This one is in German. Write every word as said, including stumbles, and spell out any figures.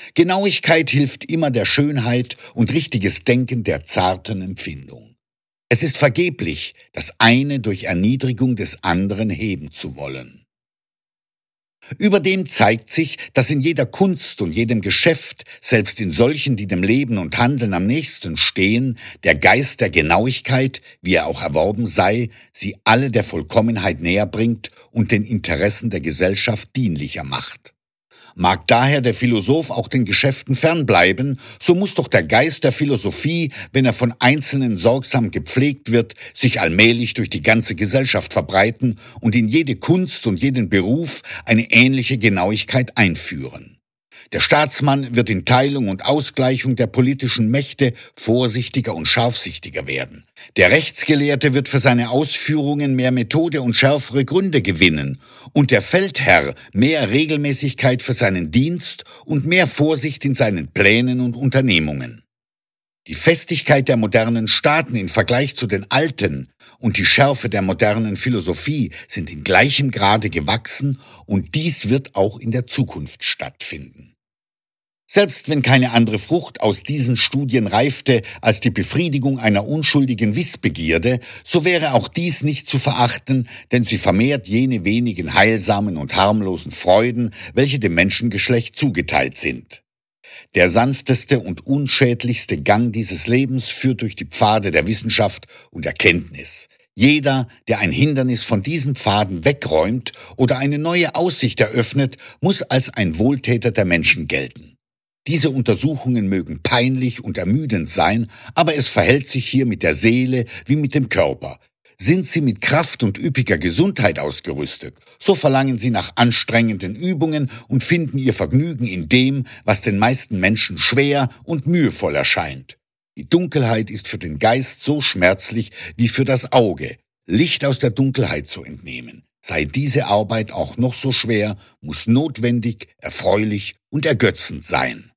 Genauigkeit hilft immer der Schönheit und richtiges Denken der zarten Empfindung. Es ist vergeblich, das eine durch Erniedrigung des anderen heben zu wollen. Überdem zeigt sich, dass in jeder Kunst und jedem Geschäft, selbst in solchen, die dem Leben und Handeln am nächsten stehen, der Geist der Genauigkeit, wie er auch erworben sei, sie alle der Vollkommenheit näher bringt und den Interessen der Gesellschaft dienlicher macht. Mag daher der Philosoph auch den Geschäften fernbleiben, so muss doch der Geist der Philosophie, wenn er von Einzelnen sorgsam gepflegt wird, sich allmählich durch die ganze Gesellschaft verbreiten und in jede Kunst und jeden Beruf eine ähnliche Genauigkeit einführen. Der Staatsmann wird in Teilung und Ausgleichung der politischen Mächte vorsichtiger und scharfsichtiger werden. Der Rechtsgelehrte wird für seine Ausführungen mehr Methode und schärfere Gründe gewinnen und der Feldherr mehr Regelmäßigkeit für seinen Dienst und mehr Vorsicht in seinen Plänen und Unternehmungen. Die Festigkeit der modernen Staaten im Vergleich zu den alten und die Schärfe der modernen Philosophie sind in gleichem Grade gewachsen und dies wird auch in der Zukunft stattfinden. Selbst wenn keine andere Frucht aus diesen Studien reifte als die Befriedigung einer unschuldigen Wissbegierde, so wäre auch dies nicht zu verachten, denn sie vermehrt jene wenigen heilsamen und harmlosen Freuden, welche dem Menschengeschlecht zugeteilt sind. Der sanfteste und unschädlichste Gang dieses Lebens führt durch die Pfade der Wissenschaft und Erkenntnis. Jeder, der ein Hindernis von diesen Pfaden wegräumt oder eine neue Aussicht eröffnet, muss als ein Wohltäter der Menschen gelten. Diese Untersuchungen mögen peinlich und ermüdend sein, aber es verhält sich hier mit der Seele wie mit dem Körper. Sind sie mit Kraft und üppiger Gesundheit ausgerüstet, so verlangen sie nach anstrengenden Übungen und finden ihr Vergnügen in dem, was den meisten Menschen schwer und mühevoll erscheint. Die Dunkelheit ist für den Geist so schmerzlich wie für das Auge. Licht aus der Dunkelheit zu entnehmen. Sei diese Arbeit auch noch so schwer, muss notwendig, erfreulich und ergötzend sein.